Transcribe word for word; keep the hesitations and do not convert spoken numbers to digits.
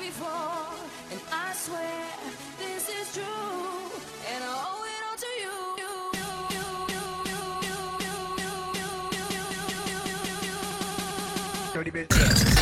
before, and I swear this is true, and I owe it all to you. Dirty bitch.